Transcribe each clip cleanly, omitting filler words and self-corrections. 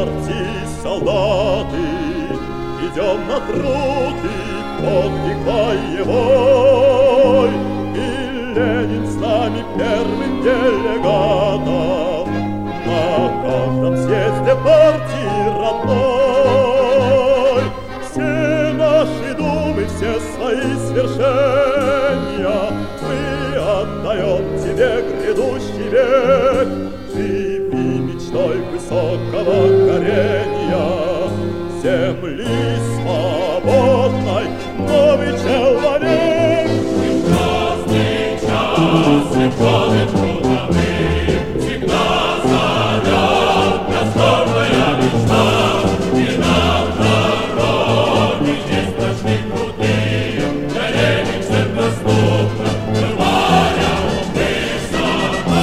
партии солдаты, идем на труд и подвиг боевой, и Ленин с нами первым делегатом на каждом съезде партии родной. Все наши думы, все свои свершения мы отдаем тебе, грядущий век. Живи мечтой высокого горения земли свободной, новый человек. Прекрасный час и годы трудовые всегда зовет просторная мечта. И нам дороги не страшны крутые, для ленинцев доступна былая высота.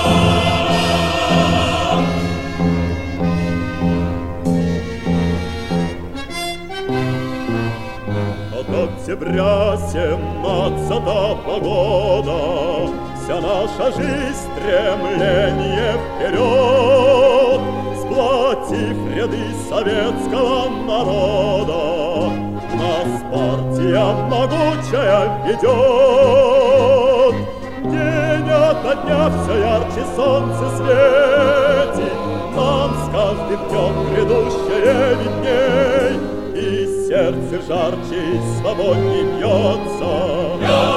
От октября 17-го года вся наша жизнь стремление вперед, сплотив ряды советского народа, нас партия могучая ведет. День ото дня все ярче солнце светит, нам с каждым днем грядущее видней, и сердце жарче и свободней бьется.